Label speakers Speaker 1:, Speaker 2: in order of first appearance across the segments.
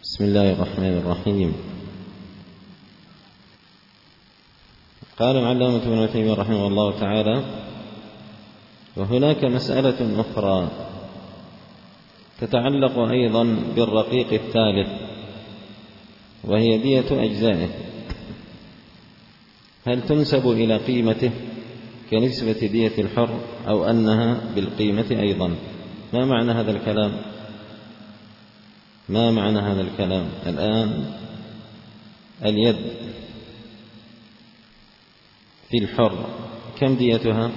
Speaker 1: بسم الله الرحمن الرحيم. قال العلامة ابن تيمية رحمه الله تعالى: وهناك مسألة أخرى تتعلق أيضا بالرقيق الثالث، وهي دية أجزائه، هل تنسب إلى قيمته كنسبة دية الحر أو أنها بالقيمة أيضا؟ ما معنى هذا الكلام؟ الآن اليد في الحر كم ديتها؟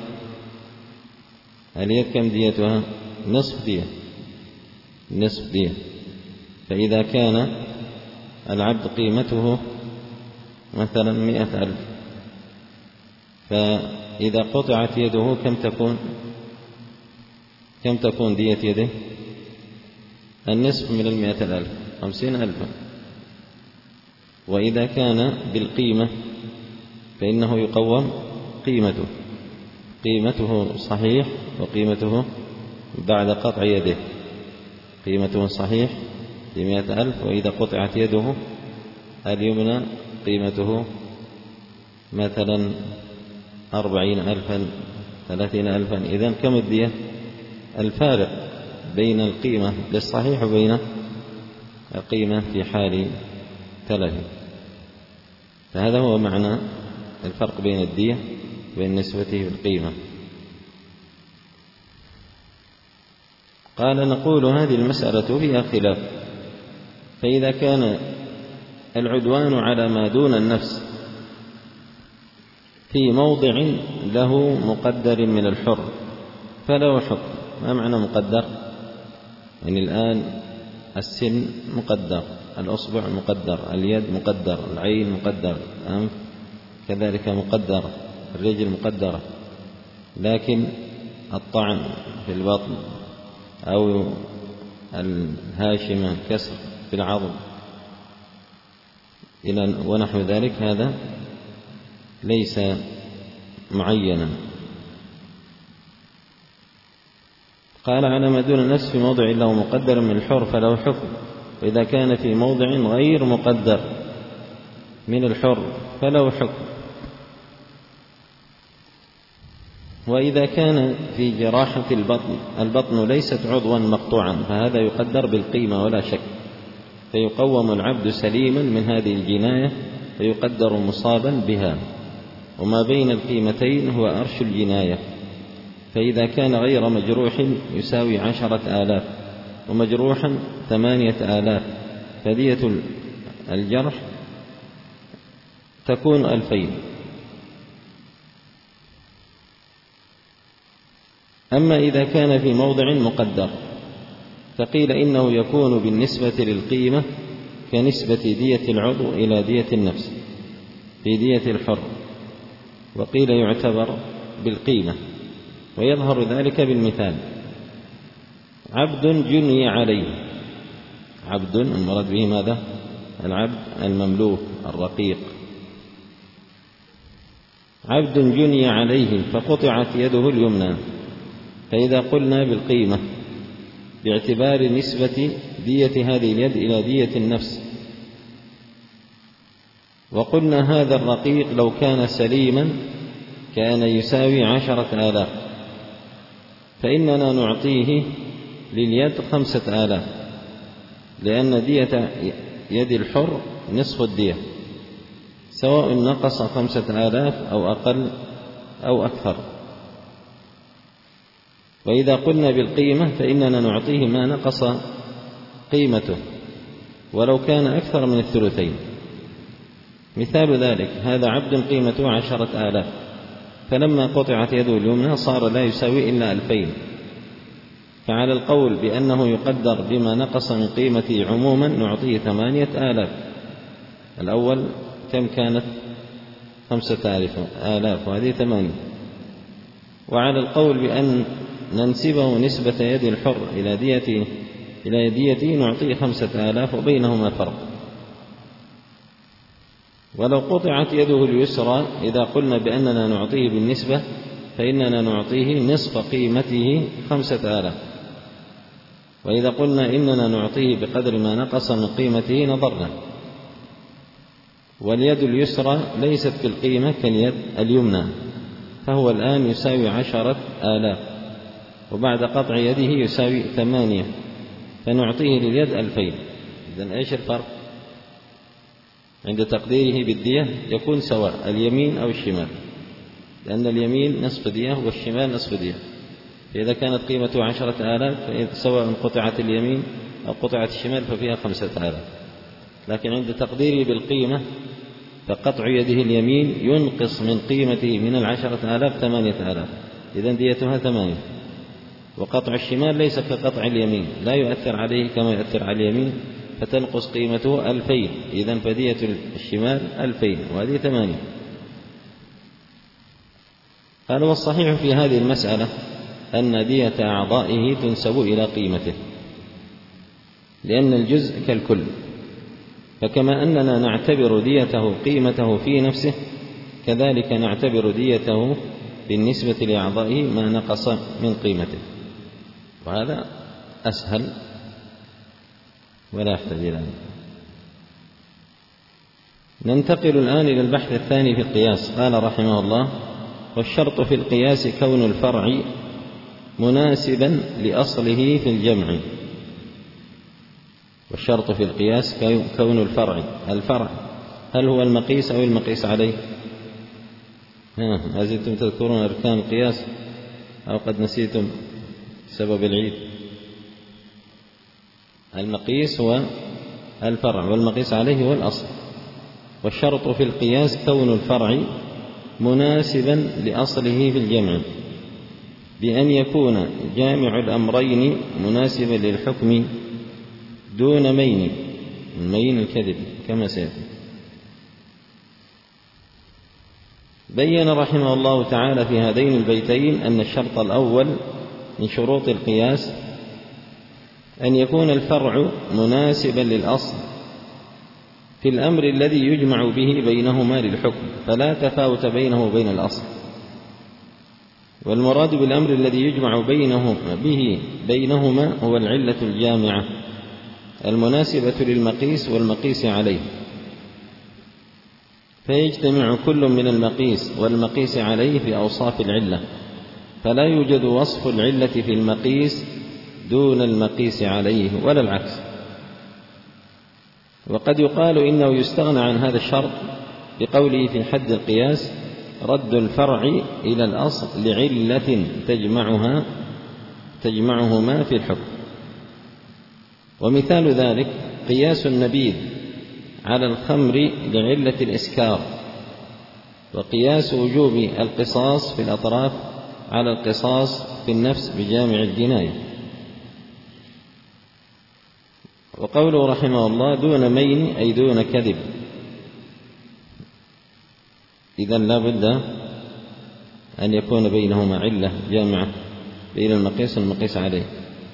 Speaker 1: اليد كم ديتها؟ نصف دية. فإذا كان العبد قيمته مثلا 100,000، فإذا قطعت يده كم تكون دية يده؟ النصف من 100,000، 50,000. وإذا كان بالقيمة فإنه يقوم قيمته صحيح، وقيمته بعد قطع يده قيمته صحيح ب100,000، وإذا قطعت يده اليمنى قيمته مثلا 40,000 30,000. إذن كم الدية؟ الفارق بين القيمة للصحيح وبين القيمة في حال تلفه. فهذا هو معنى الفرق بين الدية وبين نسبته بالقيمة. قال: نقول هذه المسألة فيها خلاف، فإذا كان العدوان على ما دون النفس في موضع له مقدر من الحر فله حكم. ما معنى مقدر؟ يعني الآن السن مقدر، الأصبع مقدر، اليد مقدر، العين مقدر، الأنف كذلك مقدر، الرجل مقدرة، لكن الطعن في البطن أو الهاشمة كسر في العظم ونحو ذلك هذا ليس معينا. قال: على ما دون النفس في موضع له مقدر من الحر فله حكم، وإذا كان في موضع غير مقدر من الحر فله حكم. وإذا كان في جراحة البطن ليست عضوا مقطوعا فهذا يقدر بالقيمة ولا شك، فيقوم العبد سليما من هذه الجناية فيقدر مصابا بها، وما بين القيمتين هو أرش الجناية. فإذا كان غير مجروح يساوي 10,000 ومجروحا 8,000، فدية الجرح تكون 2,000. أما إذا كان في موضع مقدر فقيل إنه يكون بالنسبة للقيمة كنسبة دية العضو إلى دية النفس في دية الحر، وقيل يعتبر بالقيمة. ويظهر ذلك بالمثال: عبد جني عليه، عبد المراد به ماذا؟ العبد المملوك الرقيق. عبد جني عليه فقطعت يده اليمنى، فإذا قلنا بالقيمة باعتبار نسبة دية هذه اليد إلى دية النفس، وقلنا هذا الرقيق لو كان سليما كان يساوي 10,000، فإننا نعطيه لليد 5,000، لأن دية يد الحر نصف الدية، سواء نقص 5,000 أو أقل أو أكثر. وإذا قلنا بالقيمة فإننا نعطيه ما نقص قيمته ولو كان أكثر من 2/3. مثال ذلك: هذا عبد قيمته 10,000، فلما قطعت يده اليمنى صار لا يساوي إلا 2,000. فعلى القول بأنه يقدر بما نقص من قيمته عموما نعطيه 8,000. الأول كم كانت؟ 5,000 وهذه 8. وعلى القول بأن ننسبه نسبة يد الحر إلى ديته نعطيه 5,000 وبينهما فرق. ولو قطعت يده اليسرى إذا قلنا بأننا نعطيه بالنسبة فإننا نعطيه نصف قيمته 5,000، وإذا قلنا إننا نعطيه بقدر ما نقص من قيمته نظرنا. واليد اليسرى ليست في القيمة كاليد اليمنى، فهو الآن يساوي 10,000، وبعد قطع يده يساوي 8، فنعطيه لليد 2000. إذن إيش الفرق؟ عند تقديره بالدية يكون سواء اليمين أو الشمال، لأن اليمين نصف دية والشمال نصف دية. فإذا كانت قيمته 10,000 سواء قطعت اليمين أو قطعت الشمال ففيها 5,000. لكن عند تقديره بالقيمة فقطع يده اليمين ينقص من قيمته من 10,000 8,000، إذن ديتها 8. وقطع الشمال ليس كقطع اليمين، لا يؤثر عليه كما يؤثر على اليمين، فتنقص قيمته 2000، إذن فدية الشمال 2000 وهذه 8. قال: والصحيح في هذه المسألة أن دية أعضائه تنسب إلى قيمته، لأن الجزء كالكل، فكما أننا نعتبر ديته قيمته في نفسه كذلك نعتبر ديته بالنسبة لأعضائه ما نقص من قيمته، وهذا أسهل ولا يحتاج إلى. ننتقل الآن إلى البحث الثاني في القياس. قال رحمه الله: والشرط في القياس كون الفرع مناسبا لأصله في الجمع. والشرط في القياس كون الفرع هل هو المقيس أو المقيس عليه؟ ما زلتم تذكرون أركان القياس أو قد نسيتم سبب العيد؟ المقيس هو الفرع والمقيس عليه هو الأصل. والشرط في القياس كون الفرع مناسبا لأصله في الجمع، بأن يكون جامع الأمرين مناسبا للحكم دون مين الكذب كما سيأتي. بين رحمه الله تعالى في هذين البيتين أن الشرط الأول من شروط القياس أن يكون الفرع مناسبا للأصل في الأمر الذي يجمع به بينهما للحكم، فلا تفاوت بينه وبين الأصل. والمراد بالأمر الذي يجمع بينهما هو العلة الجامعة المناسبة للمقيس والمقيس عليه، فيجتمع كل من المقيس والمقيس عليه في أوصاف العلة، فلا يوجد وصف العلة في المقيس دون المقيس عليه ولا العكس. وقد يقال إنه يستغنى عن هذا الشرط بقوله في حد القياس: رد الفرع إلى الأصل لعلة تجمعهما في الحكم. ومثال ذلك قياس النبيذ على الخمر لعلة الإسكار، وقياس وجوب القصاص في الأطراف على القصاص في النفس بجامع الجناية. وقوله رحمه الله: دون مين أي دون كذب، إذن لا بد أن يكون بينهما علة جامعة بين المقيس والمقيس عليه.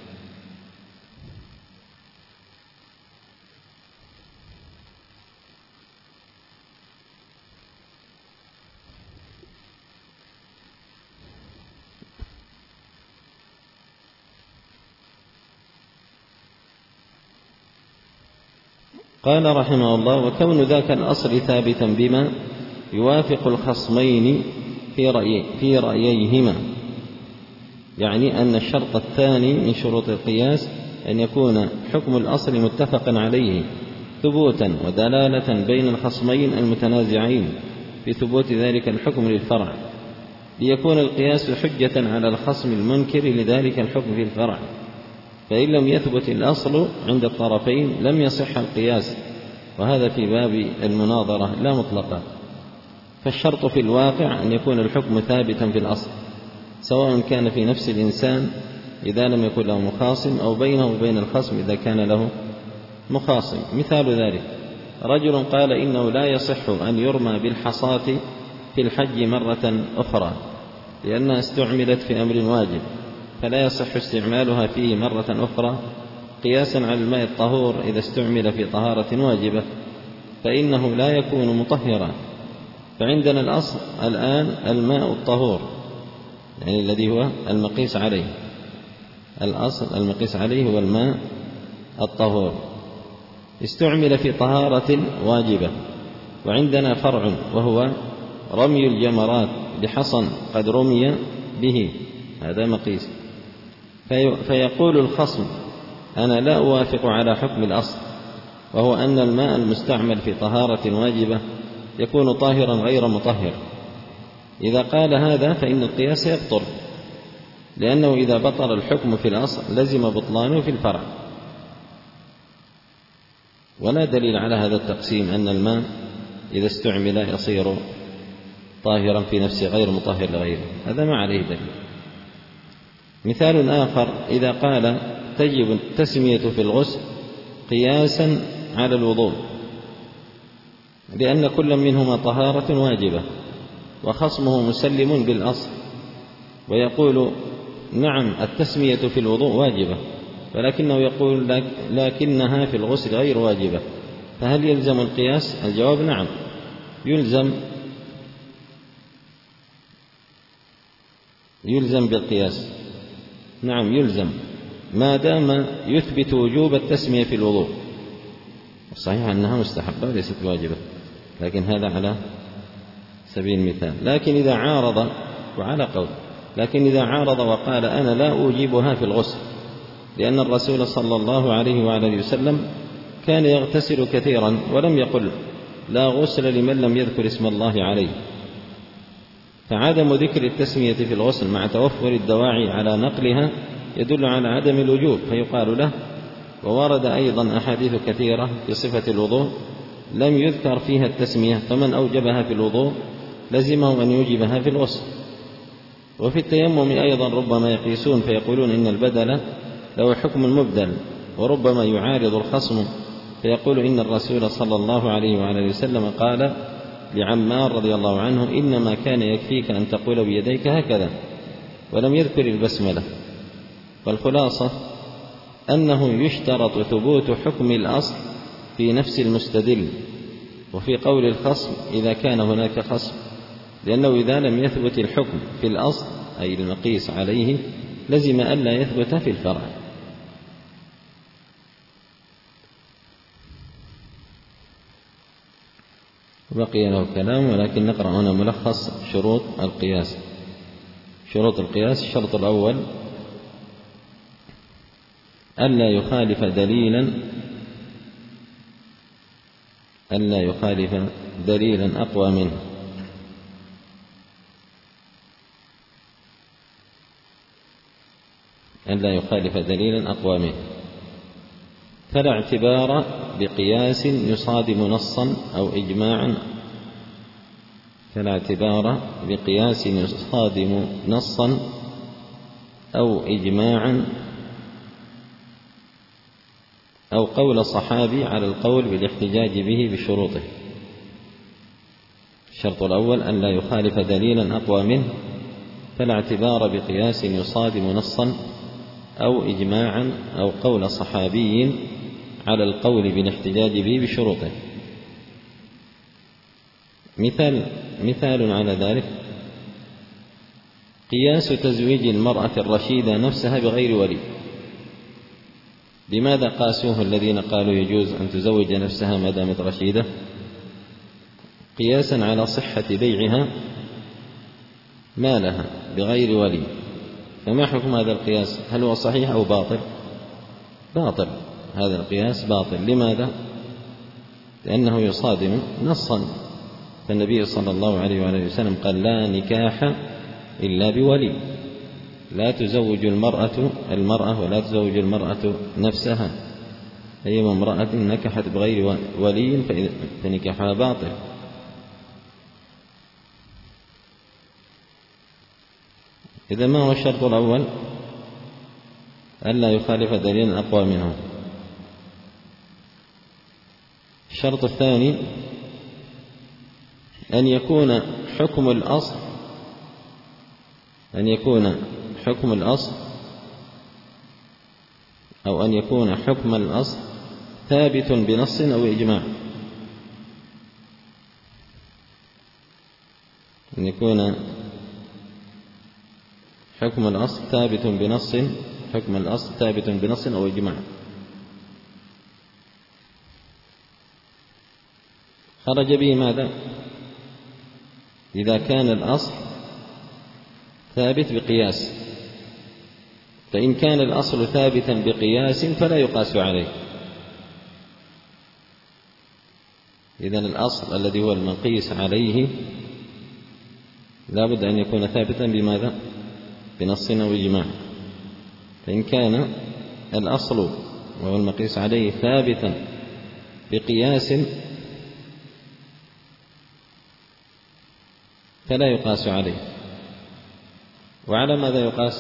Speaker 1: قال رحمه الله: وكون ذاك الأصل ثابتا بما يوافق الخصمين في رأييهما، يعني أن الشرط الثاني من شروط القياس أن يكون حكم الأصل متفقا عليه ثبوتا ودلالة بين الخصمين المتنازعين في ثبوت ذلك الحكم للفرع، ليكون القياس حجة على الخصم المنكر لذلك الحكم في الفرع. فإن لم يثبت الأصل عند الطرفين لم يصح القياس، وهذا في باب المناظرة لا مطلقا. فالشرط في الواقع أن يكون الحكم ثابتا في الأصل، سواء كان في نفس الإنسان إذا لم يكن له مخاصم، أو بينه وبين الخصم إذا كان له مخاصم. مثال ذلك: رجل قال إنه لا يصح أن يرمى بالحصاة في الحج مرة أخرى لأنها استعملت في أمر واجب، فلا يصح استعمالها فيه مرة أخرى، قياسا على الماء الطهور إذا استعمل في طهارة واجبة فإنه لا يكون مطهرا. فعندنا الأصل الآن الماء الطهور، يعني الذي هو المقيس عليه، الأصل المقيس عليه هو الماء الطهور، استعمل في طهارة واجبة، وعندنا فرع وهو رمي الجمرات بحصن قد رمي به، هذا مقيس. فيقول الخصم: أنا لا أوافق على حكم الأصل، وهو أن الماء المستعمل في طهارة واجبة يكون طاهرا غير مطهر. إذا قال هذا فإن القياس يبطل، لأنه إذا بطل الحكم في الأصل لزم بطلانه في الفرع. ولا دليل على هذا التقسيم أن الماء إذا استعمل يصير طاهرا في نفسه غير مطهر لغيره، هذا ما عليه دليل. مثال آخر: إذا قال تجب التسمية في الغسل قياسا على الوضوء، لأن كل منهما طهارة واجبة، وخصمه مسلم بالأصل ويقول نعم التسمية في الوضوء واجبة، ولكنه يقول لكنها في الغسل غير واجبة، فهل يلزم القياس؟ الجواب نعم، يلزم بالقياس، نعم يلزم، ما دام يثبت وجوب التسمية في الوضوء. الصحيح أنها مستحبة وليست واجبة، لكن هذا على سبيل المثال. لكن إذا عارض، وعلى قول، لكن إذا عارض وقال أنا لا أوجبها في الغسل، لأن الرسول صلى الله عليه وعلى وسلم كان يغتسل كثيرا ولم يقل لا غسل لمن لم يذكر اسم الله عليه، فعدم ذكر التسمية في الغسل مع توفر الدواعي على نقلها يدل على عدم الوجوب، فيقال له: وورد أيضا أحاديث كثيرة في صفة الوضوء لم يذكر فيها التسمية، فمن أوجبها في الوضوء لزمه أن يوجبها في الغسل. وفي التيمم أيضا ربما يقيسون فيقولون إن البدل له حكم مبدل، وربما يعارض الخصم فيقول إن الرسول صلى الله عليه وعلى وسلم قال لعمار رضي الله عنه: إنما كان يكفيك أن تقول بيديك هكذا، ولم يذكر البسملة. والخلاصة أنه يشترط ثبوت حكم الأصل في نفس المستدل، وفي قول الخصم إذا كان هناك خصم، لأنه إذا لم يثبت الحكم في الأصل أي المقيس عليه لزم ألا يثبت في الفرع. بقي له كلام، ولكن نقرأ هنا ملخص شروط القياس. شروط القياس: الشرط الأول ألا يخالف دليلا أقوى منه. ألا يخالف دليلا أقوى منه، فلا اعتبار بقياس يصادم نصا أو إجماعا، فلا اعتبار بقياس يصادم نصا أو إجماعا أو قول صحابي على القول بالاحتجاج به بشروطه. الشرط الأول أن لا يخالف دليلا أقوى منه، فلا اعتبار بقياس يصادم نصا أو إجماعا أو قول صحابي على القول بالاحتجاج به بشروطه. مثال على ذلك: قياس تزويج المرأة الرشيدة نفسها بغير ولي. لماذا قاسوه الذين قالوا يجوز أن تزوج نفسها ما دامت رشيدة؟ قياسا على صحة بيعها مالها بغير ولي. فما حكم هذا القياس؟ هل هو صحيح أو باطل؟ باطل، هذا القياس باطل. لماذا؟ لأنه يصادم نصا، فالنبي صلى الله عليه وآله وسلم قال لا نكاح إلا بولي، لا تزوج المرأة ولا تزوج المرأة نفسها، أي امرأة نكحت بغير ولي فنكاحها باطل. إذا ما هو الشرط الأول؟ ألا يخالف دليلا أقوى منه. الشرط الثاني أن يكون حكم الأصل أو أن يكون حكم الأصل ثابت بنص أو إجماع. أن يكون حكم الأصل ثابت بنص حكم الأصل ثابت بنص أو إجماع. خرج به ماذا؟ إذا كان الأصل ثابت بقياس، فإن كان الأصل ثابتا بقياس فلا يقاس عليه. إذن الأصل الذي هو المقيس عليه لا بد أن يكون ثابتا بماذا؟ بنص أو إجماع. فإن كان الأصل وهو المقيس عليه ثابتا بقياس فلا يقاس عليه. وعلى ماذا يقاس؟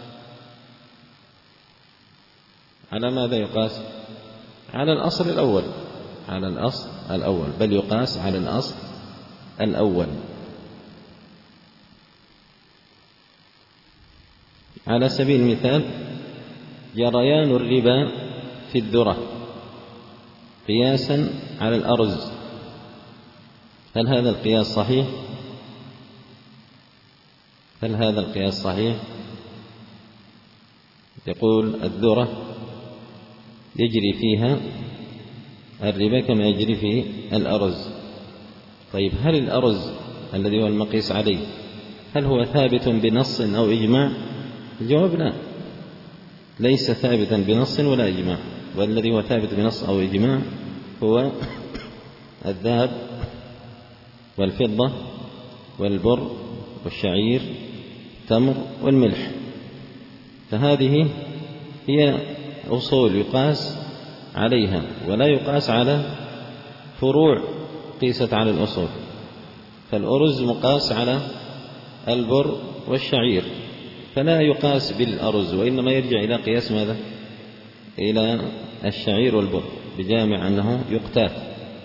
Speaker 1: على ماذا يقاس؟ على الأصل الأول، على الأصل الأول، بل يقاس على الأصل الأول. على سبيل المثال جريان الربا في الذرة قياسا على الأرز، هل هذا القياس صحيح؟ هل هذا القياس صحيح؟ يقول الذرة يجري فيها الربا كما يجري فيه الأرز. طيب هل الأرز الذي هو المقيس عليه هل هو ثابت بنص أو إجماع؟ الجواب لا، ليس ثابتا بنص ولا إجماع، والذي هو ثابت بنص أو إجماع هو الذهب والفضة والبر والشعير التمر والملح. فهذه هي أصول يقاس عليها، ولا يقاس على فروع قيست على الأصول. فالأرز مقاس على البر والشعير، فلا يقاس بالأرز، وإنما يرجع إلى قياس ماذا؟ إلى الشعير والبر، بجامع أنه يقتات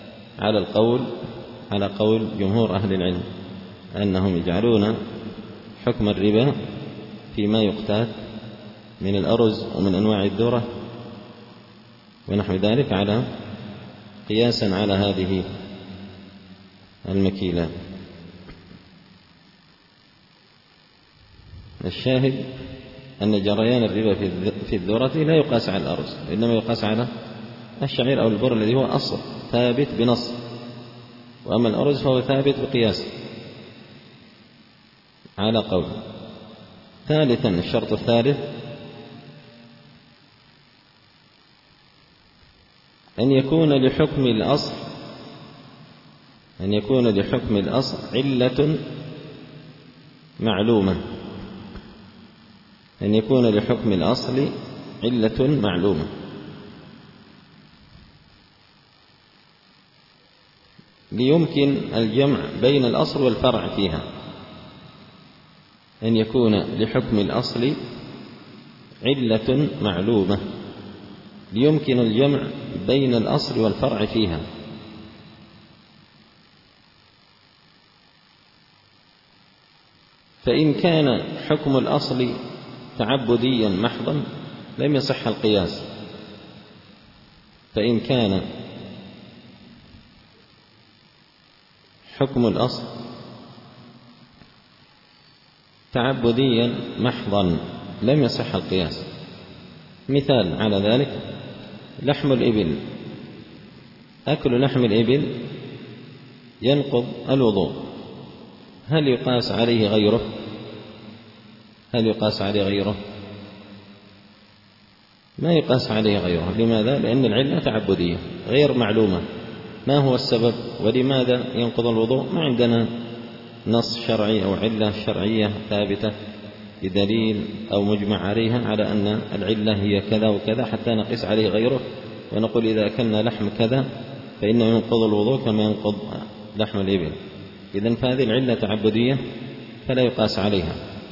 Speaker 1: على قول جمهور أهل العلم أنهم يجعلون حكم الربا فيما يقتات من الأرز ومن أنواع الذرة ونحو ذلك على قياسا على هذه المكيلات. الشاهد أن جريان الربا في الذرة لا يقاس على الأرز، إنما يقاس على الشعير أو البر الذي هو أصل ثابت بنص، وأما الأرز فهو ثابت بقياس على قول. ثالثا الشرط الثالث أن يكون لحكم الأصل علة معلومة، أن يكون لحكم الأصل علة معلومة. ليمكن الجمع بين الأصل والفرع فيها، أن يكون لحكم الأصل علة معلومة ليمكن الجمع بين الأصل والفرع فيها. فإن كان حكم الأصل تعبديا محضا لم يصح القياس، فإن كان حكم الأصل تعبديا محضا لم يصح القياس. مثال على ذلك لحم الإبل، أكل لحم الإبل ينقض الوضوء، هل يقاس عليه غيره؟ ما يقاس عليه غيره. لماذا؟ لأن العلة تعبدية غير معلومة. ما هو السبب ولماذا ينقض الوضوء؟ ما عندنا نص شرعي أو علة شرعية ثابتة بدليل أو مجمع عليها على أن العلة هي كذا وكذا حتى نقيس عليه غيره ونقول إذا أكلنا لحم كذا فإنه ينقض الوضوء كما ينقض لحم الإبل. إذن فهذه العلة تعبدية فلا يقاس عليها.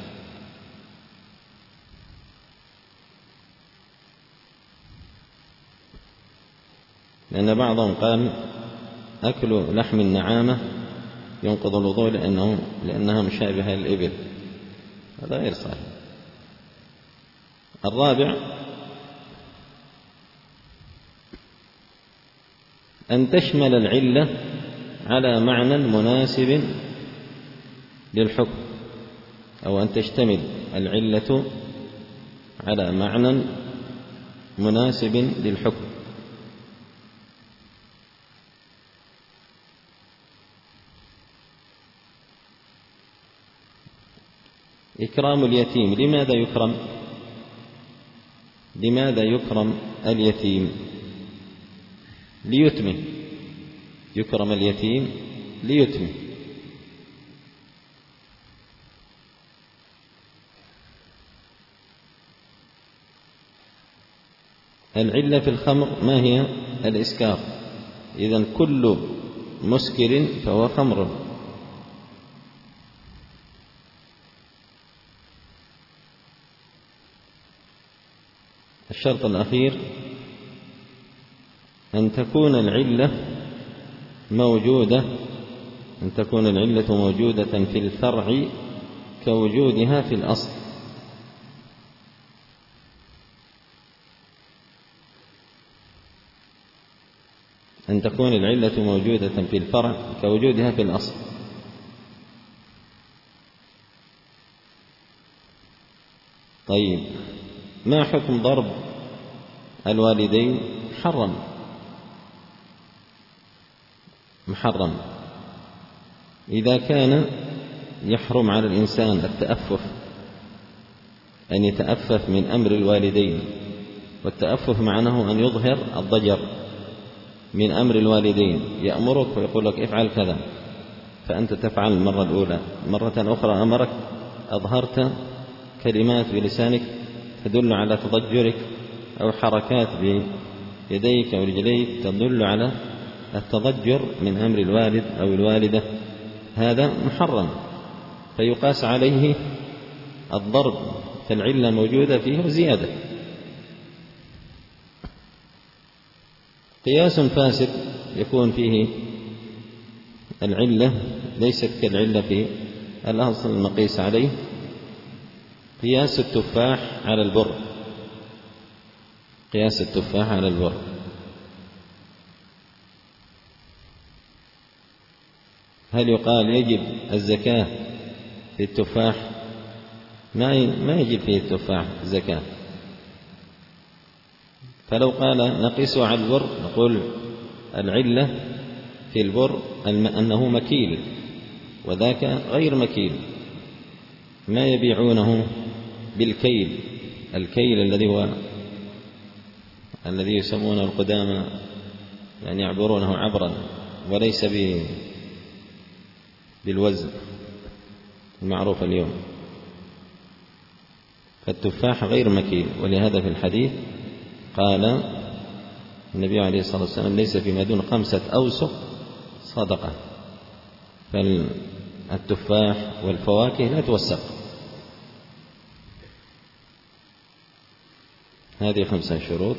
Speaker 1: لأن بعضهم قال أكل لحم النعامة ينقض الوضوء لأنها مشابهة للإبل، هذا غير صحيح. الرابع أن تشمل العلة على معنى مناسب للحكم، أو أن تشتمل العلة على معنى مناسب للحكم. إكرام اليتيم، لماذا يكرم؟ لماذا يكرم اليتيم؟ ليتمه، يكرم اليتيم ليتمه. العلة في الخمر ما هي؟ الإسكار، إذن كل مسكر فهو خمر. الشرط الأخير أن تكون العلة موجودة في الفرع كوجودها في الأصل. أن تكون العلة موجودة في الفرع كوجودها في الأصل. طيب، ما حكم ضرب الوالدين؟ محرم إذا كان يحرم على الإنسان التأفف، أن يتأفف من أمر الوالدين، والتأفف معناه أن يظهر الضجر من أمر الوالدين، يأمرك ويقول لك افعل كذا فأنت تفعل المرة الأولى، مرة أخرى أمرك أظهرت كلمات بلسانك تدل على تضجرك، أو حركات بيديك أو رجليك تدل على التضجر من أمر الوالد أو الوالدة، هذا محرم، فيقاس عليه الضرب، فالعلة موجودة فيه وزيادة. قياس فاسد يكون فيه العلة ليست كالعلة في الأصل المقيس عليه، قياس التفاح على البر. قياس التفاح على البر، هل يقال يجب الزكاة في التفاح؟ ما يجب فيه التفاح زكاة. فلو قال نقيسه على البر نقول العلة في البر أنه مكيل، وذاك غير مكيل، ما يبيعونه بالكيل، الكيل الذي يسمونه القدامى، يعني يعبرونه عبرا وليس بالوزن المعروف اليوم. فالتفاح غير مكيل، ولهذا في الحديث قال النبي عليه الصلاة والسلام ليس فيما دون 5 أوسق صدقة. فالتفاح والفواكه لا توسق. هذه 5 شروط.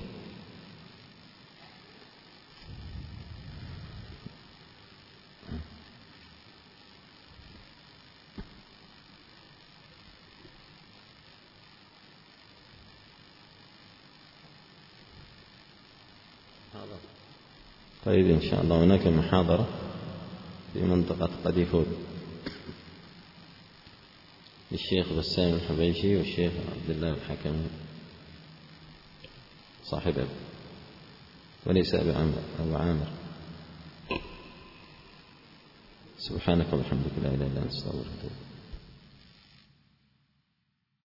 Speaker 1: طيب إن شاء الله هناك محاضرة في منطقة قديفود للشيخ بسام الحبيشي والشيخ عبد الله الحكم صاحبه، وليس أبو عامر. سبحانك وبحمدك لا إله إلا أنت، استغفرك.